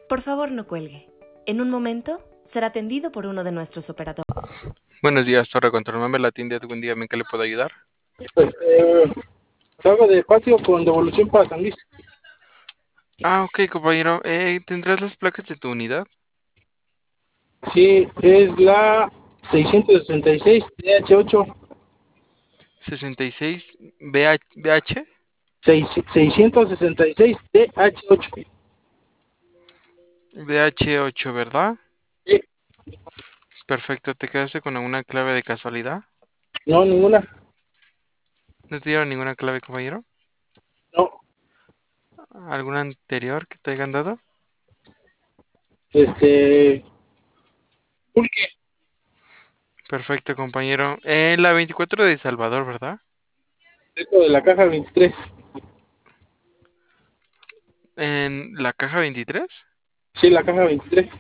Por favor, no cuelgue. En un momento será atendido por uno de nuestros operadores. Buenos días, Torre Control. Mame la tienda algún día, ¿en qué le puedo ayudar? Este, salgo de patio con devolución para San Luis. Ah, ok, compañero. ¿Tendrás las placas de tu unidad? Sí, es la 666 DH8. 66 BH. 666 DH8. BH8, ¿verdad? Sí, Perfecto. ¿Te quedaste con alguna clave de casualidad? no, ninguna. ¿No te dieron ninguna clave, compañero? No, ¿Alguna anterior que te hayan dado? este, pulque. Perfecto, compañero. La 24 de Salvador, ¿verdad? Dentro de la caja 23. ¿En la caja 23? Sí, la caja 23.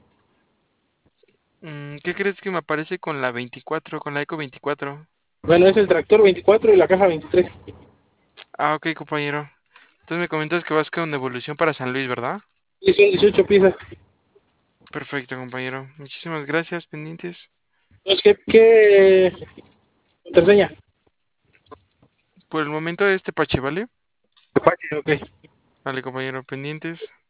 ¿Qué crees que me aparece con la 24, con la Eco 24? Bueno, es el tractor 24 y la caja 23. Ah, ok, compañero. Entonces me comentas que vas con devolución para San Luis, ¿verdad? Sí, son 18 piezas. Perfecto, compañero. Muchísimas gracias, pendientes. Entonces, ¿qué contraseña? Por el momento este Pache, ¿vale? Apache, ok. Vale, compañero, pendientes.